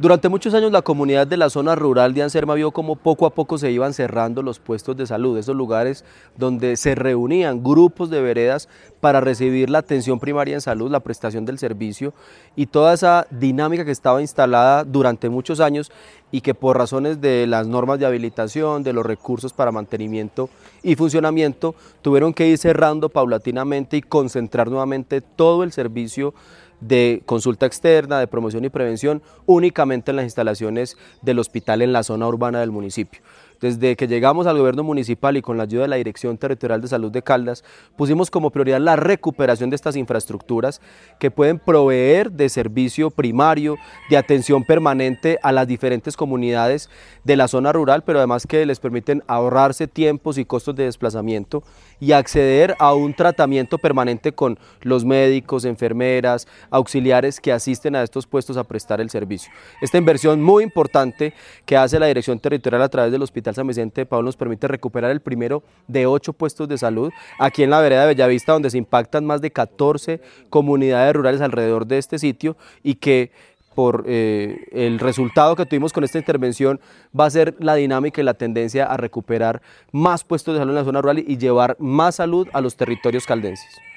Durante muchos años la comunidad de la zona rural de Anserma vio cómo poco a poco se iban cerrando los puestos de salud, esos lugares donde se reunían grupos de veredas para recibir la atención primaria en salud, la prestación del servicio y toda esa dinámica que estaba instalada durante muchos años y que por razones de las normas de habilitación, de los recursos para mantenimiento y funcionamiento, tuvieron que ir cerrando paulatinamente y concentrar nuevamente todo el servicio de consulta externa, de promoción y prevención, únicamente en las instalaciones del hospital en la zona urbana del municipio. Desde que llegamos al gobierno municipal y con la ayuda de la Dirección Territorial de Salud de Caldas, pusimos como prioridad la recuperación de estas infraestructuras que pueden proveer de servicio primario, de atención permanente a las diferentes comunidades de la zona rural, pero además que les permiten ahorrarse tiempos y costos de desplazamiento y acceder a un tratamiento permanente con los médicos, enfermeras, auxiliares que asisten a estos puestos a prestar el servicio. Esta inversión muy importante que hace la Dirección Territorial a través del Hospital San Vicente de Paúl nos permite recuperar el primero de 8 puestos de salud aquí en la vereda de Bellavista, donde se impactan más de 14 comunidades rurales alrededor de este sitio y que por el resultado que tuvimos con esta intervención va a ser la dinámica y la tendencia a recuperar más puestos de salud en la zona rural y llevar más salud a los territorios caldenses.